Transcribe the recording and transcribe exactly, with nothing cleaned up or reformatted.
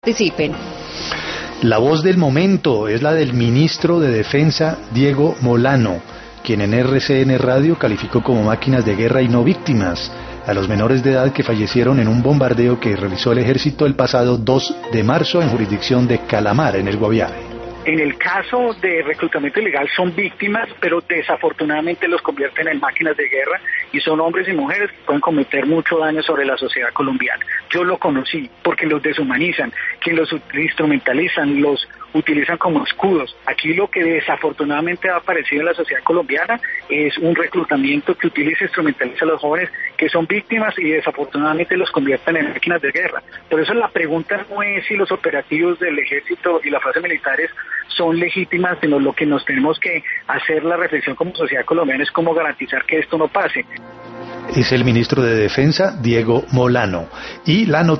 participen. La voz del momento es la del ministro de Defensa, Diego Molano, quien en R C N Radio calificó como máquinas de guerra y no víctimas a los menores de edad que fallecieron en un bombardeo que realizó el ejército el pasado dos de marzo en jurisdicción de Calamar, en el Guaviare. En el caso de reclutamiento ilegal son víctimas, pero desafortunadamente los convierten en máquinas de guerra y son hombres y mujeres que pueden cometer mucho daño sobre la sociedad colombiana. Yo lo conocí porque los deshumanizan, que los instrumentalizan, los utilizan como escudos. Aquí lo que desafortunadamente ha aparecido en la sociedad colombiana es un reclutamiento que utiliza e instrumentaliza a los jóvenes que son víctimas y desafortunadamente los convierten en máquinas de guerra. Por eso la pregunta no es si los operativos del ejército y las fuerzas militares son legítimas, sino lo que nos tenemos que hacer la reflexión como sociedad colombiana es cómo garantizar que esto no pase. Es el ministro de Defensa, Diego Molano. Y la noticia